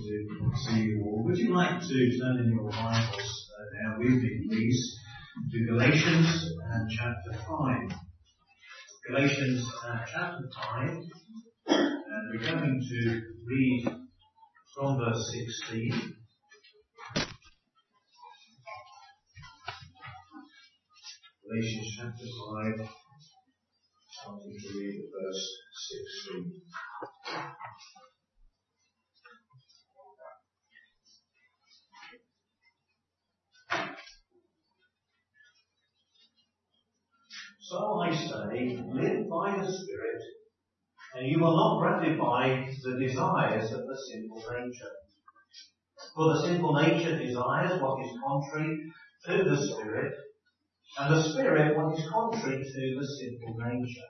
to see you all. Would you like to turn in your Bibles now with me, please, to Galatians chapter 5. Galatians chapter 5, and we're going to read from verse 16. Galatians chapter 5, starting to read at verse 16. So I say, live by the Spirit, and you will not gratify the desires of the sinful nature. For the sinful nature desires what is contrary to the Spirit, and the Spirit what is contrary to the sinful nature.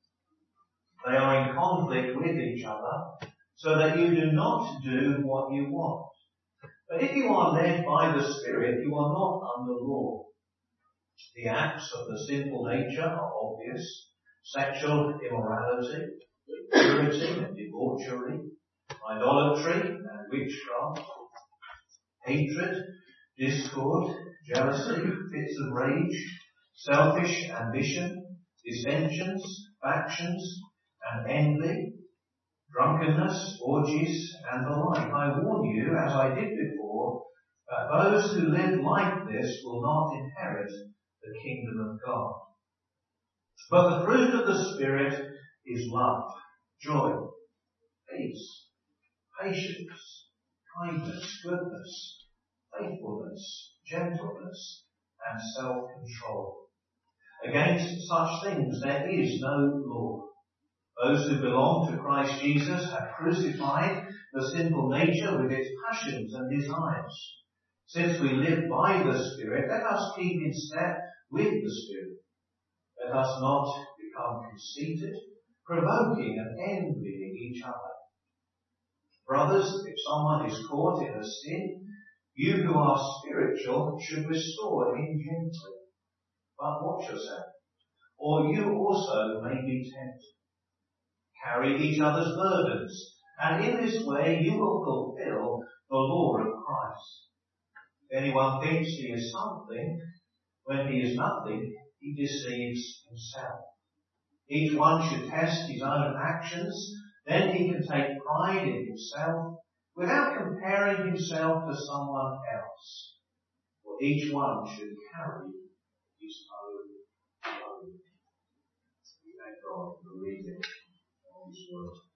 They are in conflict with each other, so that you do not do what you want. But if you are led by the Spirit, you are not under law. The acts of the sinful nature are obvious: sexual immorality, impurity and debauchery, idolatry and witchcraft, hatred, discord, jealousy, fits of rage, selfish ambition, dissensions, factions, and envy, drunkenness, orgies, and the like. I warn you, as I did before, that those who live like this will not inherit the kingdom of God. But the fruit of the Spirit is love, joy, peace, patience, kindness, goodness, faithfulness, gentleness, and self-control. Against such things there is no law. Those who belong to Christ Jesus have crucified the sinful nature with its passions and desires. Since we live by the Spirit, let us keep in step with the Spirit. Let us not become conceited, provoking and envying each other. Brothers, if someone is caught in a sin, you who are spiritual should restore him gently. But watch yourself, or you also may be tempted. Carry each other's burdens, and in this way you will fulfill the law of Christ. If anyone thinks he is something, when he is nothing, he deceives himself. Each one should test his own actions, then he can take pride in himself without comparing himself to someone else. For each one should carry his own load. We thank God for reading His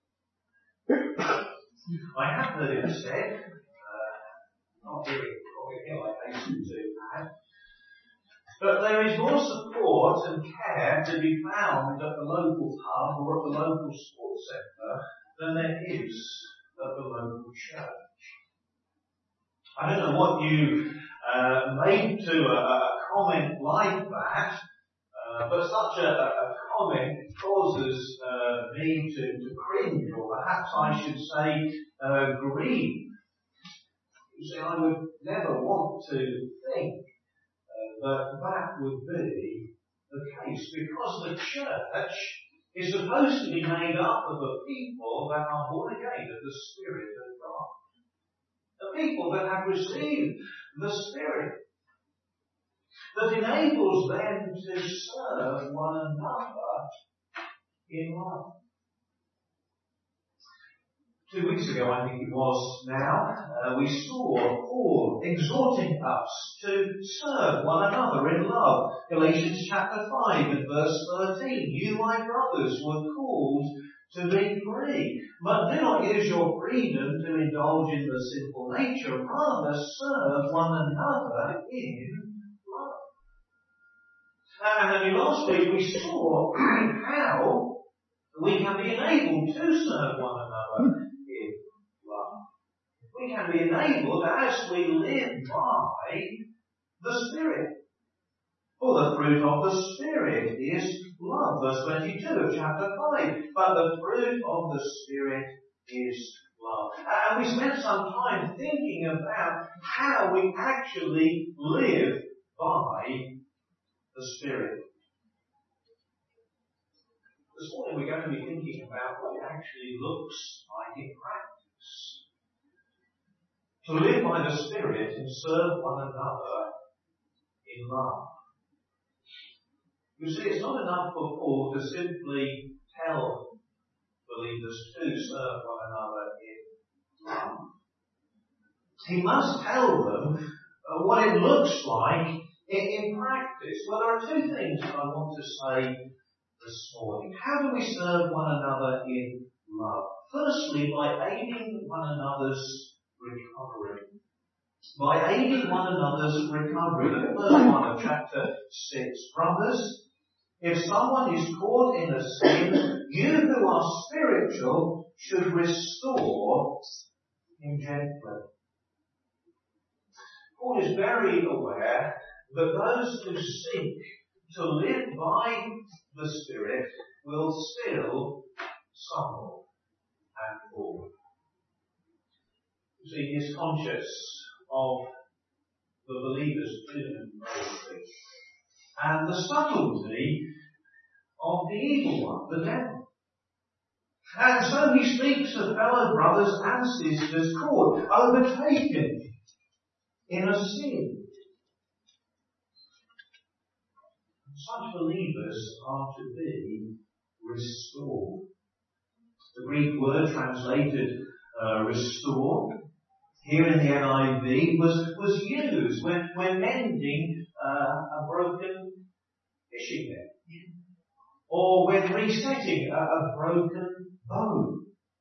word. I have heard it said, not really like I used to add, but there is more support and care to be found at the local pub or at the local sports centre than there is at the local church. I don't know what you made to a comment like that, but such a comment causes me to cringe, or perhaps I should say grieve. You see, I would never want to think that would be the case, because the church is supposed to be made up of a people that are born again of the Spirit of God. The people that have received the Spirit, that enables them to serve one another in love. 2 weeks ago, I think it was now, we saw Paul exhorting us to serve one another in love. Galatians chapter 5 and verse 13. You, my brothers, were called to be free, but do not use your freedom to indulge in the sinful nature. Rather, serve one another in love. And last week we saw how we can be enabled to serve one another. We can be enabled as we live by the Spirit. For the fruit of the Spirit is love. Verse 22 of chapter 5. But the fruit of the Spirit is love. And we spent some time thinking about how we actually live by the Spirit. This morning we're going to be thinking about what it actually looks like in practice. to live by the Spirit and serve one another in love. You see, it's not enough for Paul to simply tell believers to serve one another in love. He must tell them what it looks like in practice. Well, there are two things that I want to say this morning. How do we serve one another in love? Firstly, by aiding one another's recovery. By aiding one another's recovery. Look at verse 1 of chapter 6. Brothers, if someone is caught in a sin, you who are spiritual should restore him gently. Paul is very aware that those who seek to live by the Spirit will still stumble and fall. You see, he is conscious of the believer's doom and the subtlety of the evil one, the devil. And so he speaks of fellow brothers and sisters caught, overtaken in a sin. Such believers are to be restored. The Greek word translated restore here in the NIV was used when mending a broken fishing net, or when resetting a broken bow.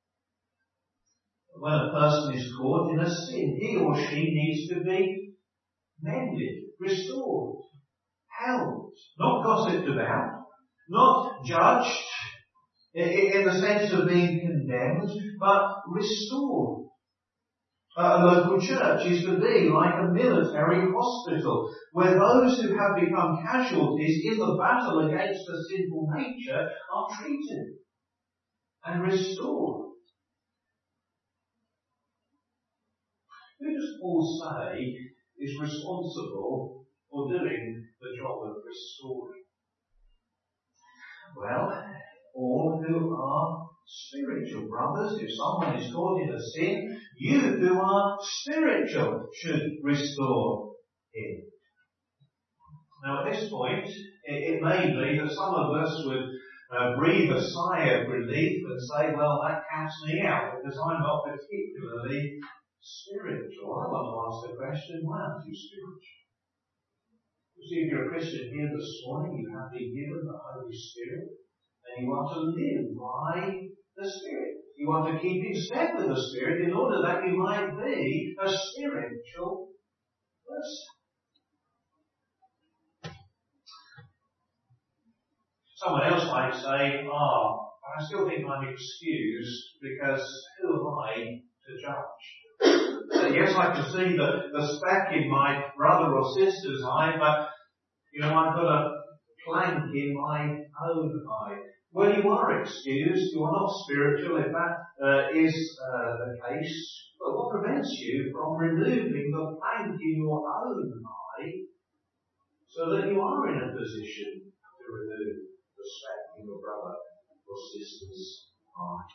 When a person is caught in a sin, he or she needs to be mended, restored, helped, not gossiped about, not judged in the sense of being condemned, but restored. A local church is to be like a military hospital, where those who have become casualties in the battle against the sinful nature are treated and restored. Who does Paul say is responsible for doing the job of restoring? Well, all who are spiritual. Brothers, if someone is caught in a sin, you who are spiritual should restore him. Now at this point, it may be that some of us would breathe a sigh of relief and say, well, that counts me out because I'm not particularly spiritual. I want to ask the question, why aren't you spiritual? You see, if you're a Christian here this morning, you have been given the Holy Spirit and you want to live by the Spirit. You want to keep in step with the Spirit in order that you might be a spiritual person. Someone else might say, I still think I'm excused because who am I to judge? So yes, I can see the speck in my brother or sister's eye, but I've got a plank in my own eye. Well, you are excused. You are not spiritual if that is the case. But what prevents you from removing the plank in your own eye so that you are in a position to remove the speck in your brother or sister's eye?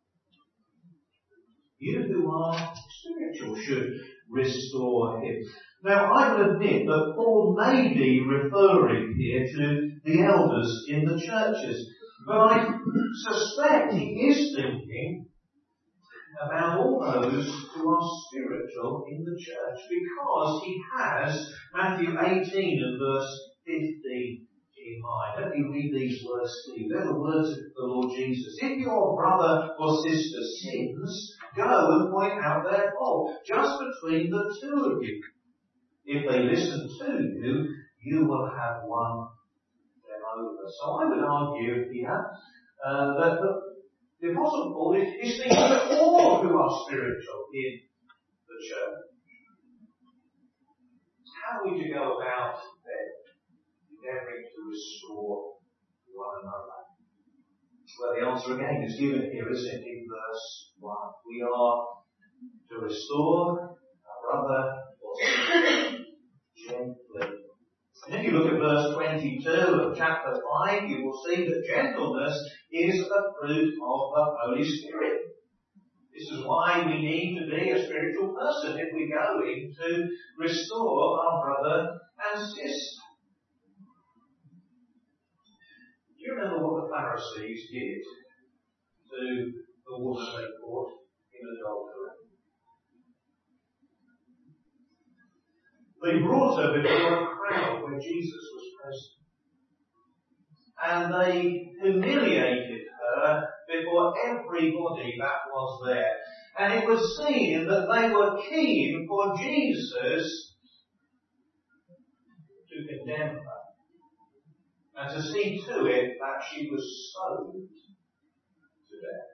You who are spiritual should restore him. Now, I will admit that Paul may be referring here to the elders in the churches, but I suspect he is thinking about all those who are spiritual in the church, because he has Matthew 18 and verse 15 in mind. Let me read these words to you. They're the words of the Lord Jesus. If your brother or sister sins, go and point out their fault, just between the two of you. If they listen to you, you will have won them over. So I would argue here that the Apostle Paul is thinking of all who are spiritual in the church. How are we to go about then endeavouring to restore one another? Well, the answer again is given here, isn't it, in verse 1. We are to restore our brother or sister gently. And if you look at verse 22 of chapter 5, you will see that gentleness is a fruit of the Holy Spirit. This is why we need to be a spiritual spiritual person if we're going to restore our brother and sister. Do you remember what the Pharisees did to the woman they caught in adultery? They brought her before a crowd where Jesus was present. And they humiliated her before everybody that was there. And it was seen that they were keen for Jesus to condemn her and to see to it that she was stoned to death.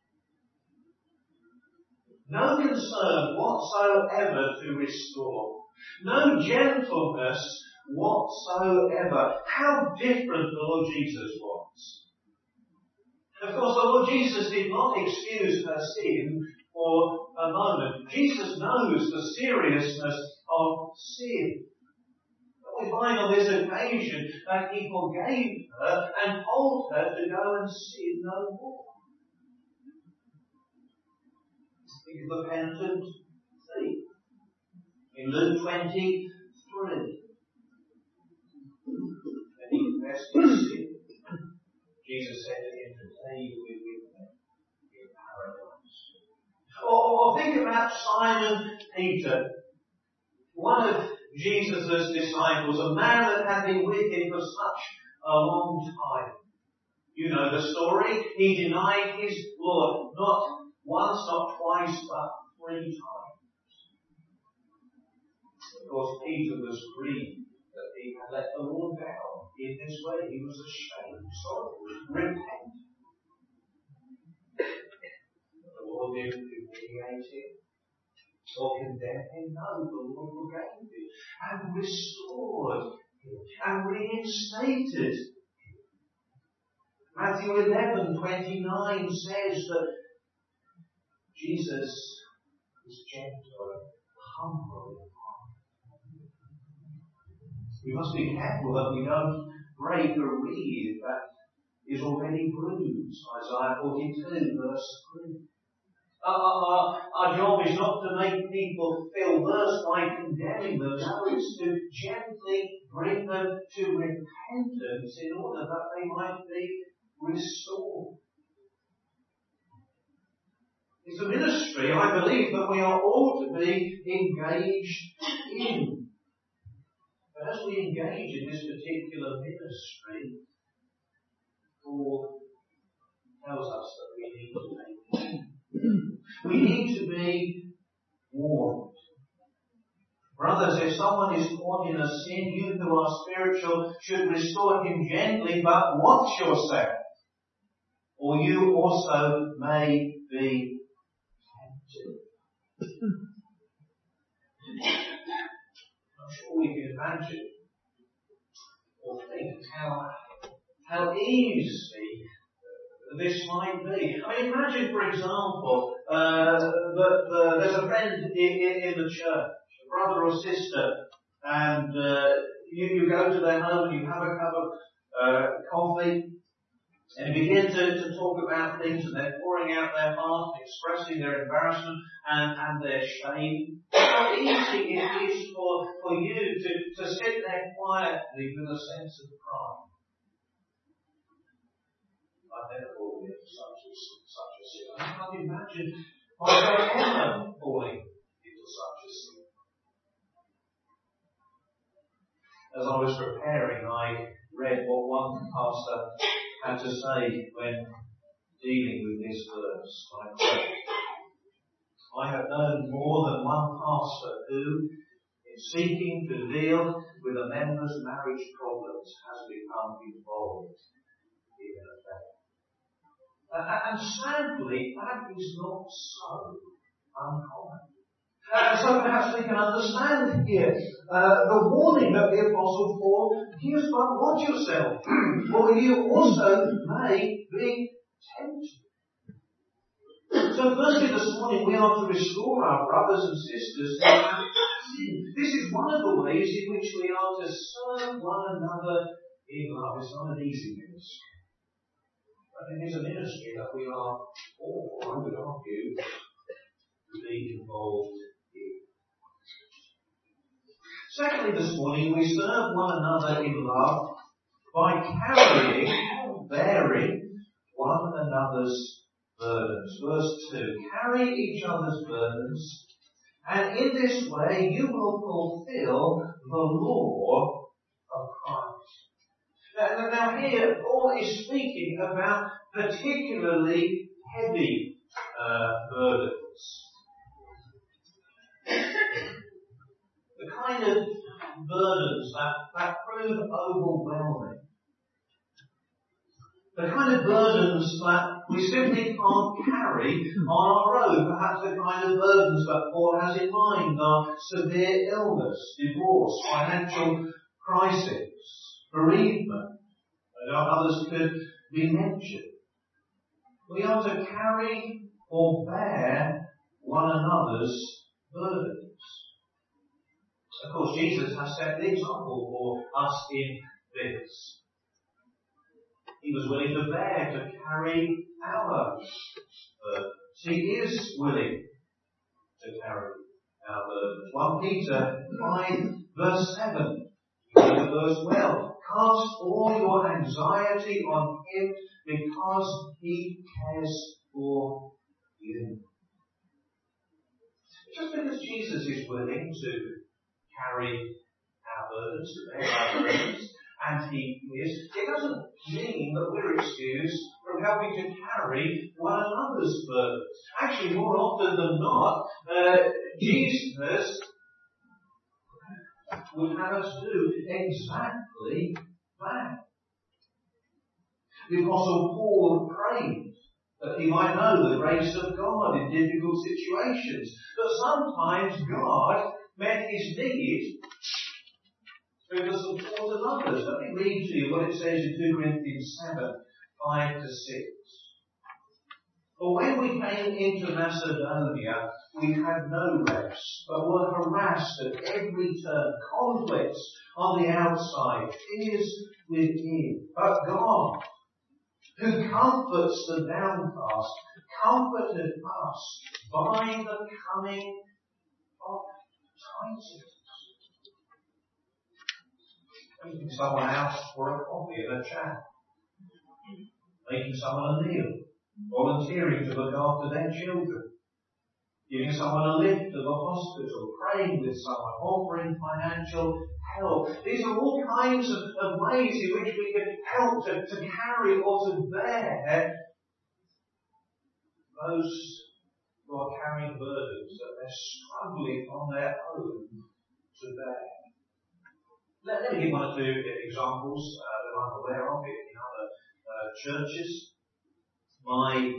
No concern whatsoever to restore. No gentleness whatsoever. How different the Lord Jesus was. Of course, the Lord Jesus did not excuse her sin for a moment. Jesus knows the seriousness of sin. But we find on this occasion that he forgave her and told her to go and sin no more. Think of the penitent thief in Luke 23. And he confessed his sin. Jesus said to him, "Today you will be with me in paradise." Or think about Simon Peter, one of Jesus' disciples, a man that had been with him for such a long time. You know the story. He denied his Lord not once, not twice, but 3 times. Of course, Peter was grieved that he had let the Lord down in this way. He was ashamed, sorry, repent. The Lord didn't humiliate him or condemn him. No, the Lord forgave him and restored him and reinstated him. Matthew 11:29 says that Jesus is gentle and humble in heart. We must be careful that we don't break a reed that is already bruised. Isaiah 42 verse 3. Our job is not to make people feel worse by condemning them. No, it's to gently bring them to repentance in order that they might be restored. It's a ministry, I believe, that we are all to be engaged in. But as we engage in this particular ministry, Paul tells us that we need to make we need to be warned. Brothers, if someone is caught in a sin, you who are spiritual should restore him gently, but watch yourself, or you also may be tempted. I'm sure we can imagine or think how easy this might be. I mean, imagine, for example, that there's a friend in the church, a brother or sister, and you go to their home and you have a cup of coffee, and you begin to talk about things, and they're pouring out their heart, expressing their embarrassment and their shame. How easy it is for you to sit there quietly with a sense of pride. I've never fallen into such a sin. I can't imagine my ever falling into such a sin. As I was preparing, I read what one pastor had to say when dealing with this verse. I quote, "I have known more than one pastor who, in seeking to deal with a member's marriage problems, has become involved in an affair." And sadly, that is not so uncommon. So perhaps we can understand here the warning that the Apostle Paul gives, but watch yourself, or you also may be tempted. So firstly this morning we are to restore our brothers and sisters who have sinned. This is one of the ways in which we are to serve one another in love. It's not an easy ministry. But it is a ministry that we are all, I would argue, to be involved Secondly, this morning, we serve one another in love by carrying or bearing one another's burdens. Verse 2, carry each other's burdens, and in this way you will fulfill the law of Christ. Now here, Paul is speaking about particularly heavy burdens. The kind of burdens that prove overwhelming. The kind of burdens that we simply can't carry on our own. Perhaps the kind of burdens that Paul has in mind are severe illness, divorce, financial crisis, bereavement, and others could be mentioned. We are to carry or bear one another's burdens. Of course, Jesus has set the example for us in this. He was willing to bear, to carry our burdens. He is willing to carry our burdens. 1 Peter 5 verse 7. You know the verse well. Cast all your anxiety on Him because He cares for you. Just because Jesus is willing to carry our burdens, to bear our burdens, and He is, it doesn't mean that we're excused from helping to carry one another's burdens. Actually, more often than not, Jesus would have us do exactly that. The Apostle Paul prayed that he might know the grace of God in difficult situations. But sometimes God met his need through the support of others. Let me read to you what it says in 2 Corinthians 7, 5 to 6. For when we came into Macedonia, we had no rest, but were harassed at every turn, conflicts on the outside, fears within. But God, who comforts the downcast, comforted us by the coming of Titus. Taking someone out for a coffee and a chat. Making someone a meal. Volunteering to look after their children. Giving someone a lift to the hospital. Praying with someone. Offering financial help. These are all kinds of ways in which we can help to carry or to bear those who are carrying burdens that they're struggling on their own to bear. Let me give one or two examples that I'm aware of in other churches. My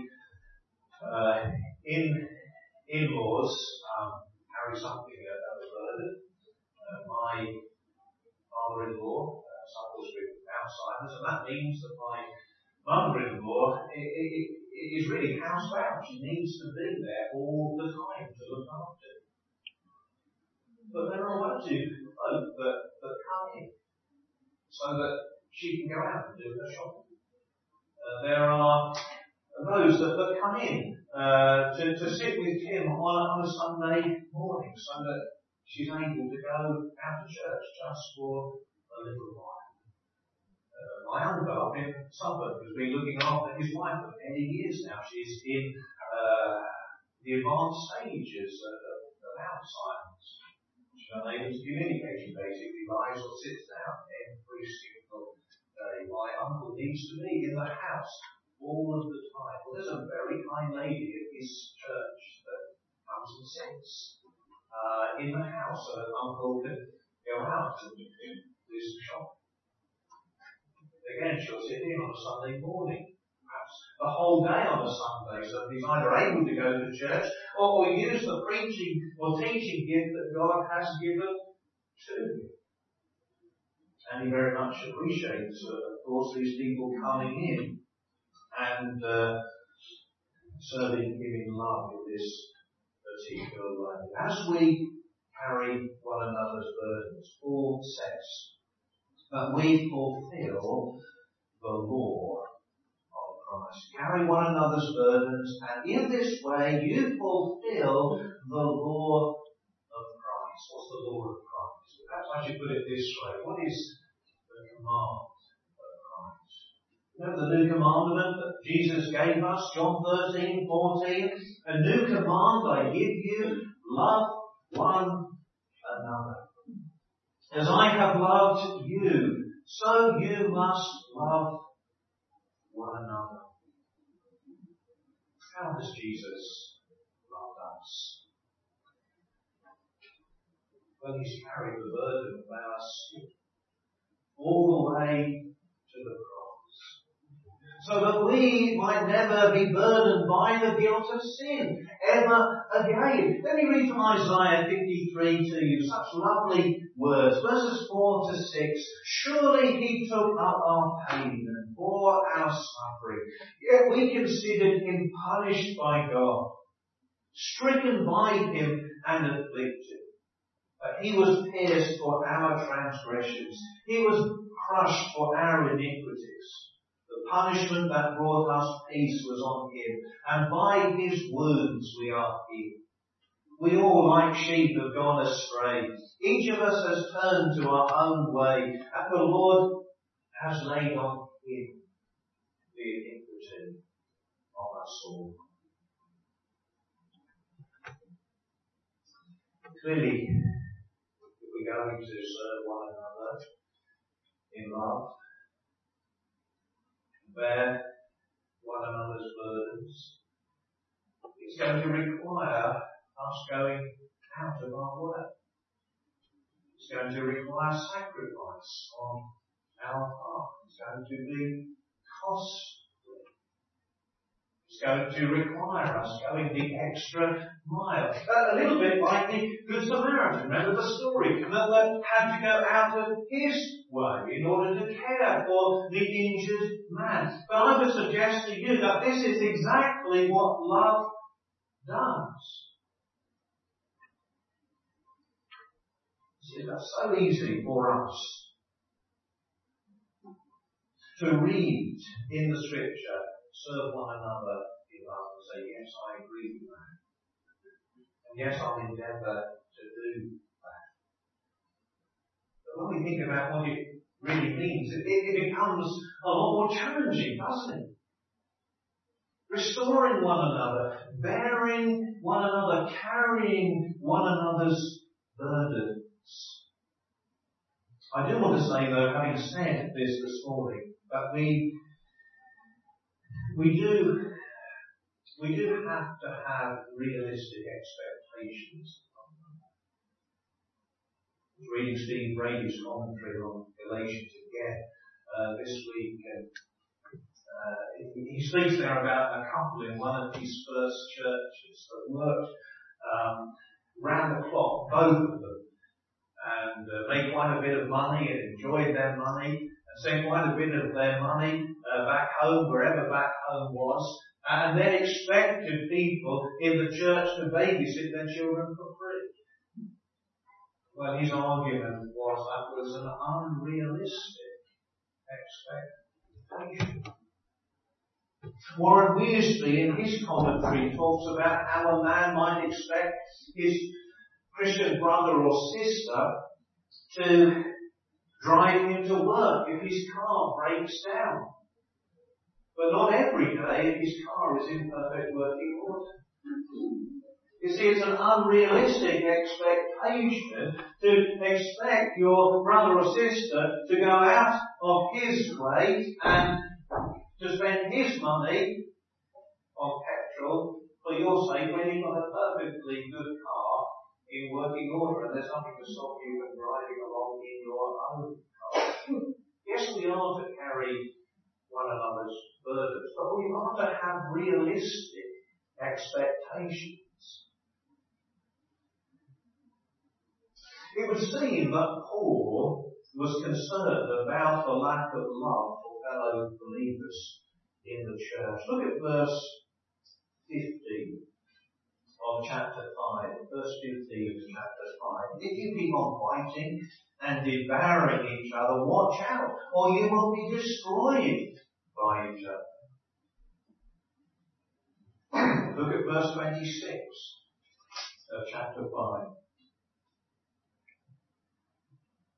in-laws carry something of a burden. My father-in-law suffers with Alzheimer's, and that means that my mother-in-law is really housebound. She needs to be there all the time to look after. But there are one or two folk that come in so that she can go out and do her shopping. There are those that come in to sit with Tim on a Sunday morning so that she's able to go out to church just for a little while. My uncle up in Suffolk has been looking after his wife for many years now. She's in the advanced stages of Alzheimer's. She's unable to communicate. She basically lies or sits down every single day. My uncle needs to be in the house all of the time. Well, there's a very kind lady at his church that comes and sits in the house so that Uncle can go out and do some shopping. Again, she'll sit in on a Sunday morning, perhaps the whole day on a Sunday, so he's either able to go to church or use the preaching or teaching gift that God has given to him. And he very much appreciates, of course, these people coming in and serving him in love in this particular way. As we carry one another's burdens, Paul says that we fulfill the law of Christ. Carry one another's burdens, and in this way you fulfill the law of Christ. What's the law of Christ? Perhaps I should put it this way. What is the command of Christ? You know the new commandment that Jesus gave us, John 13:14. A new command I give you, love one another. As I have loved you, so you must love one another. How does Jesus love us? Well, He's carried the burden of our sin all the way to the cross, so that we might never be burdened by the guilt of sin ever again. Let me read from Isaiah 53 to you, such lovely words. Verses 4 to 6. Surely He took up our pain and bore our suffering, yet we considered Him punished by God, stricken by Him and afflicted. But He was pierced for our transgressions. He was crushed for our iniquities. The punishment that brought us peace was on Him, and by His wounds we are healed. We all, like sheep, have gone astray. Each of us has turned to our own way, and the Lord has laid on Him the iniquity of us all. Clearly, if we're going to serve one another in love, bear one another's burdens, it's going to require us going out of our way. It's going to require sacrifice on our part. It's going to be costly. It's going to require us going the extra mile. A little bit like the Good Samaritan. Remember the story? That had to go out of his way in order to care for the injured man. But I would suggest to you that this is exactly what love does. It's so easy for us to read in the Scripture, serve one another in love, and say, yes, I agree with that. And yes, I'll endeavour to do that. But when we think about what it really means, it becomes a lot more challenging, doesn't it? Restoring one another, bearing one another, carrying one another's burdens. I do want to say, though, having said this morning, that we do have to have realistic expectations. I was reading Steve Brady's commentary on Galatians again this week, and he speaks there about a couple in one of his first churches that worked round the clock, both of them, and made quite a bit of money and enjoyed their money and sent quite a bit of their money back home, wherever back home was, and then expected people in the church to babysit their children for free. Well, his argument was that was an unrealistic expectation. Warren Wiersbe, in his commentary, talks about how a man might expect his Christian brother or sister to drive him to work if his car breaks down. But not every day if his car is in perfect working order. You see, it's an unrealistic expectation to expect your brother or sister to go out of his way and to spend his money on petrol for your sake when you've got a perfectly good car in working order and there's nothing to stop you from driving along in your own car. Yes, we are to carry one another's burdens, but we are to have realistic expectations. It would seem that Paul was concerned about the lack of love for fellow believers in the church. Look at verse 15 of chapter 5. Verse 15 of chapter 5. If you keep on fighting and devouring each other, watch out, or you will be destroyed by each other. Look at verse 26 of chapter 5.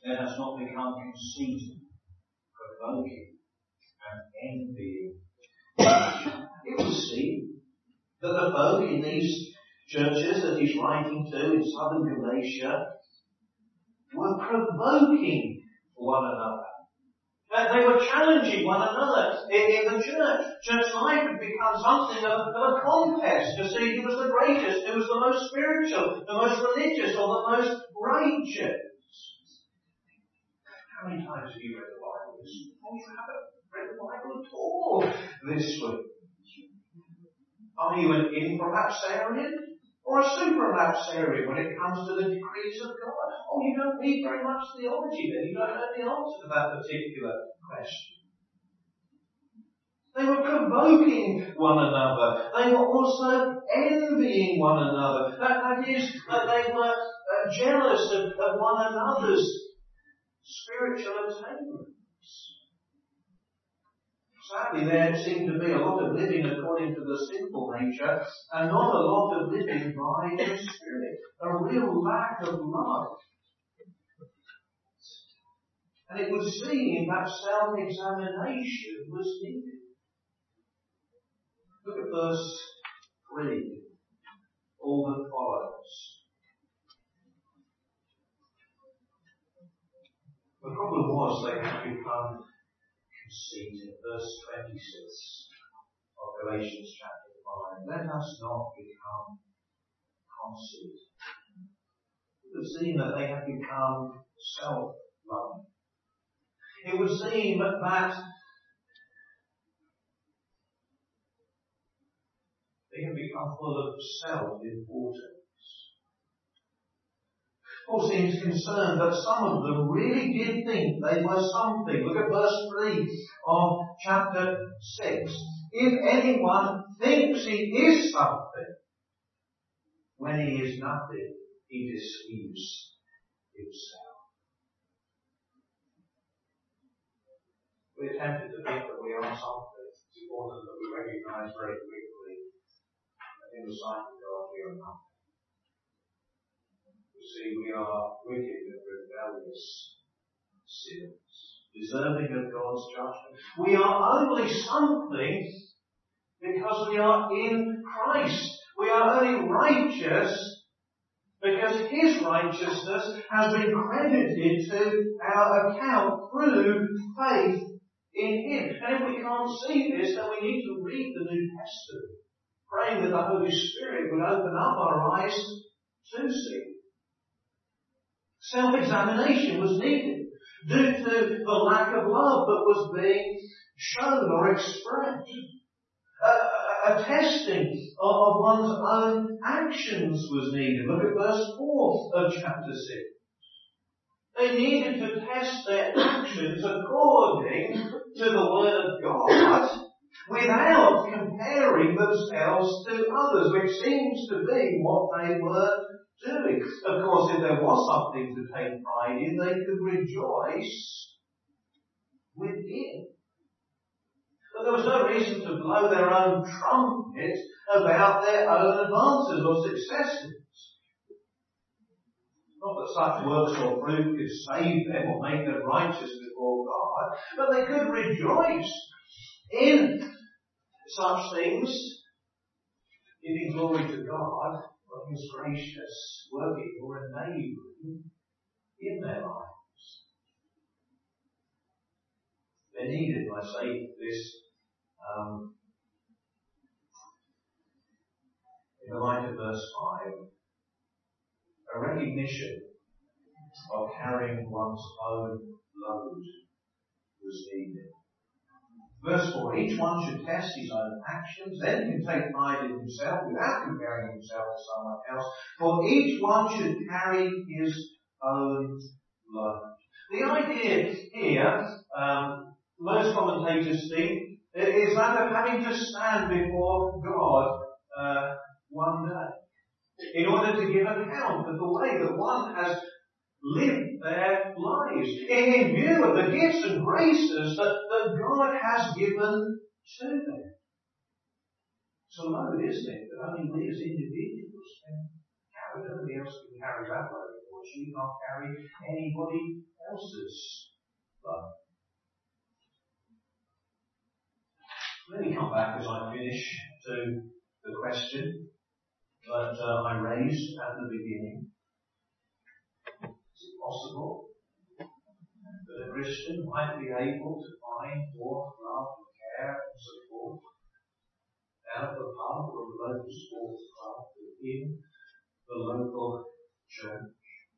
Let us not become conceited, provoking, and envying. It would seem that the folk in these churches that he's writing to in southern Galatia were provoking one another. They were challenging one another in the church. Church life had become something of a contest to see who was the greatest, who was the most spiritual, the most religious, or the most righteous. How many times have you read the Bible this week? Oh, you haven't read the Bible at all this week. Are you an infralapsarian or a supralapsarian when it comes to the decrees of God? Oh, you don't read very much theology then. You don't know the answer to that particular question. They were provoking one another. They were also envying one another. That is, that they were jealous of one another's spiritual attainments. Sadly, there seemed to be a lot of living according to the sinful nature and not a lot of living by the Spirit. A real lack of love. And it would seem that self-examination was needed. Look at verse 3. All that follows. The problem was they had become conceited. Verse 26 of Galatians chapter 5. Let us not become conceited. It would seem that they had become self-loving. It would seem that they had become full of self-importance. Paul seems concerned that some of them really did think they were something. Look at verse 3 of chapter 6. If anyone thinks he is something, when he is nothing, he deceives himself. We're tempted to think that we are something. It's important that we recognize very quickly that in the sight of God we are nothing. You see, we are wicked and rebellious sinners, deserving of God's judgment. We are only something because we are in Christ. We are only righteous because His righteousness has been credited to our account through faith in Him. And if we can't see this, then we need to read the New Testament, praying that the Holy Spirit would open up our eyes to see. Self-examination was needed due to the lack of love that was being shown or expressed. A testing of one's own actions was needed. Look at verse 4 of chapter 6. They needed to test their actions according to the Word of God without comparing themselves to others, which seems to be what they were doing. Of course, if there was something to take pride in, they could rejoice within. But there was no reason to blow their own trumpet about their own advances or successes. Not that such works or fruit could save them or make them righteous before God, but they could rejoice in such things, giving glory to God for His gracious working or enabling in their lives. They needed, I say this, in the light of verse 5, a recognition of carrying one's own load was needed. Verse 4, each one should test his own actions, then can take pride in himself without comparing himself to someone else, for each one should carry his own load. The idea here, most commentators think, is that of having to stand before God one day in order to give account of the way that one has lived their lives in view of the gifts and graces that God has given to them. It's a load, isn't it, that only we as individuals can carry. Nobody else can carry that load, or she can't carry anybody else's love. Let me come back as I finish to the question that I raised at the beginning. Is it possible that a Christian might be able to find more love, care and support out of the pub or the local sports club within the local church?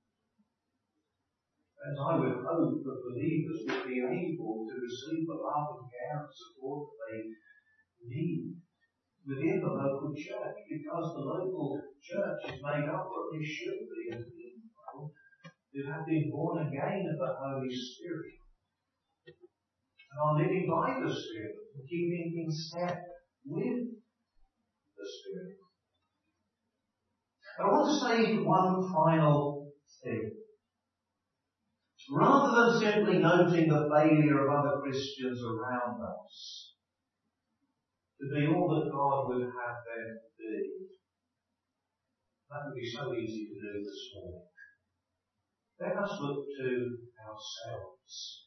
And I would hope that believers would be able to receive the love and care and support that they need within the local church, because the local church is made up, or it should be, of people who have been born again of the Holy Spirit and are living by the Spirit and keeping in step with the Spirit. But I want to say one final thing. Rather than simply noting the failure of other Christians around us to be all that God would have them be, that would be so easy to do this morning. Let us look to ourselves.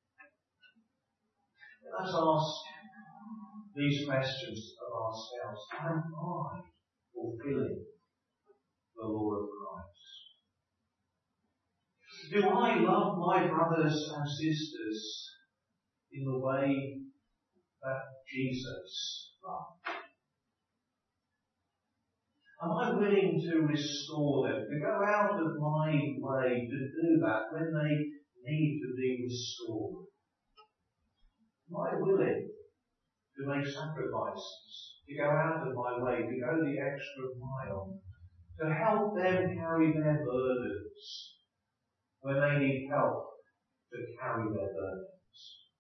Let us ask these questions of ourselves. Am I fulfilling the law of Christ? Do I love my brothers and sisters in the way that Jesus loved? Am I willing to restore them, to go out of my way to do that when they need to be restored? Am I willing to make sacrifices, to go out of my way, to go the extra mile, to help them carry their burdens when they need help to carry their burdens?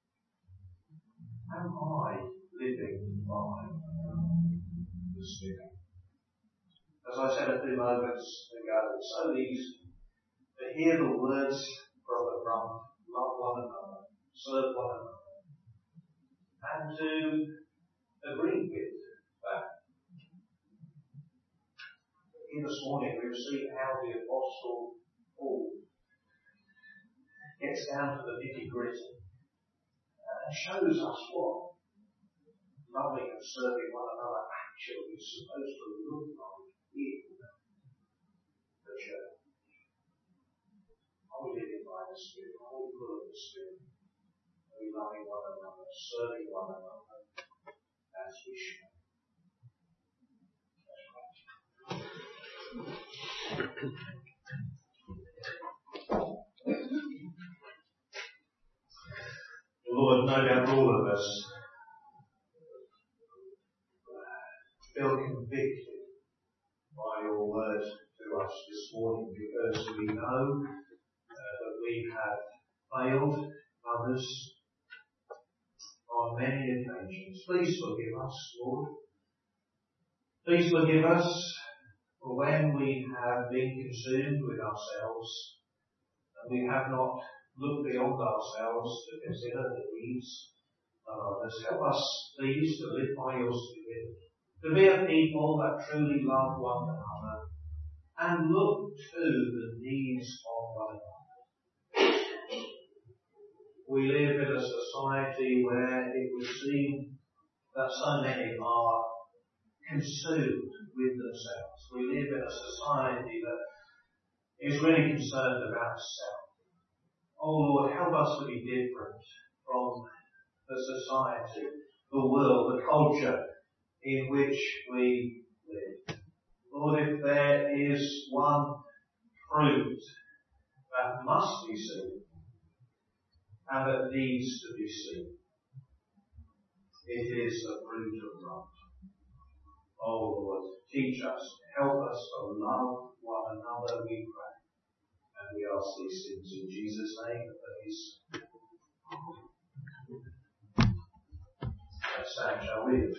Am I living by the Spirit? As I said a few moments ago, it's so easy to hear the words from the front, love one another, serve one another, and to agree with that. Here this morning we've seen how the Apostle Paul gets down to the nitty-gritty and shows us what loving and serving one another actually is supposed to look like in the church. Are we living by the Spirit? Are we full of the Spirit? Are we loving one another, serving one another as we should? Lord, no doubt all of us feel convicted by your word to us this morning, because we know that we have failed others on many occasions. Please forgive us, Lord. Please forgive us for when we have been consumed with ourselves and we have not looked beyond ourselves to consider the needs of others. Help us, please, to live by your Spirit, to be a people that truly love one another and look to the needs of one another. We live in a society where it would seem that so many are consumed with themselves. We live in a society that is really concerned about self. Oh Lord, help us to be different from the society, the world, the culture in which we live. Lord, if there is one fruit that must be seen and that needs to be seen, it is the fruit of love. Oh Lord, teach us, help us to love one another, we pray. And we ask these things in Jesus' name, please. Stand, shall we?